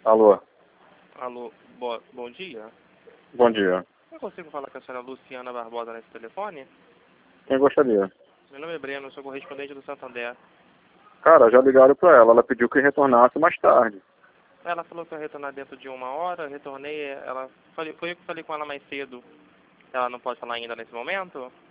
Alô, Alô, bom dia. bom dia. Eu consigo falar com a senhora Luciana Barbosa nesse telefone? Quem gostaria? Meu nome é Breno, sou correspondente do Santander. Cara, já ligaram pra ela. Ela pediu que retornasse mais tarde. Ela falou que ia retornar dentro de 1 hora, eu retornei, foi eu que falei com ela mais cedo. Ela não pode falar ainda nesse momento?